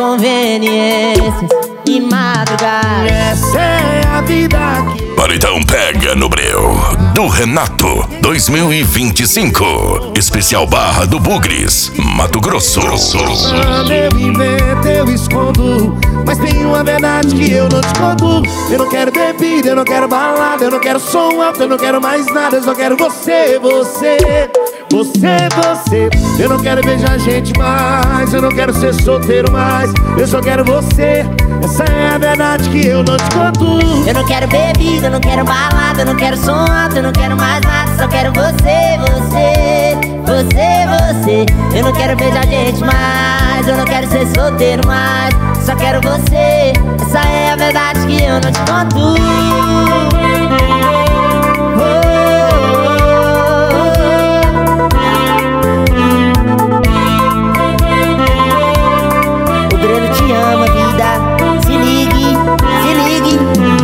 conveniências e madrugada. Essa é a vida que... Paredão Pega no Breu do Renato 2025. Especial Barra do Bugres, Mato Grosso. Quando eu invento, eu escondo, mas tem uma verdade que eu não te conto. Eu não quero bebida, eu não quero balada, eu não quero som alto, eu não quero mais nada. Eu só quero você, você, você, você. Eu não quero beijar gente mais, eu não quero ser solteiro mais. Eu só quero você, essa é a verdade que eu não te conto. Eu não quero bebida, eu não quero balada, eu não quero som alto, eu não quero mais nada. Só quero você, você, você, você. Eu não quero beijar gente mais, eu não quero ser solteiro mais. Só quero você, essa é a verdade que eu não te conto. O Breno te ama, vida. Se ligue, se ligue.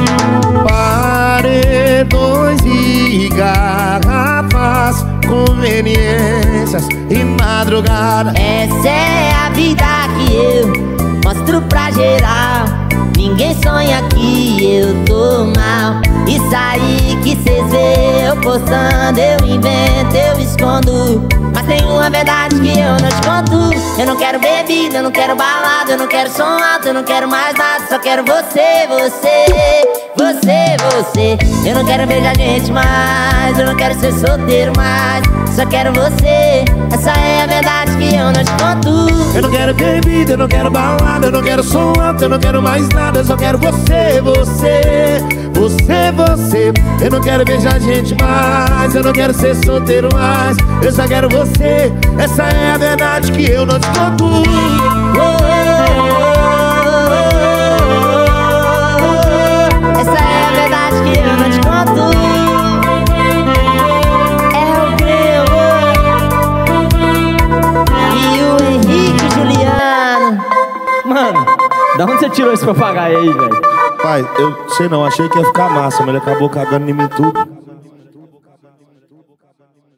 Paredões e garrafas, conveniências e madrugada. Essa é a vida que eu mostro pra geral. Ninguém sonha que eu tô mal. Isso aí que cês vê eu postando, eu invento, eu escondo. Mas tem uma verdade que eu não te conto. Eu não quero bebida, eu não quero balada, eu não quero som alto, eu não quero mais nada. Só quero você, você, você, você. Eu não quero beijar gente mais, eu não quero ser solteiro mais. Só quero você, essa é a verdade que eu não te conto. Eu não quero bebida, eu não quero balada, eu não quero som alto, eu não quero mais nada. Eu só quero você, você, você, você. Eu não quero beijar gente mais, eu não quero ser solteiro mais. Eu só quero você, essa é a verdade que eu não te conto. Essa é a verdade que eu não te conto. É o Breu e o Henrique Juliano. Mano, da onde você tirou esse papagaio aí, velho? Pai, eu sei não, achei que ia ficar massa, mas ele acabou cagando em mim tudo.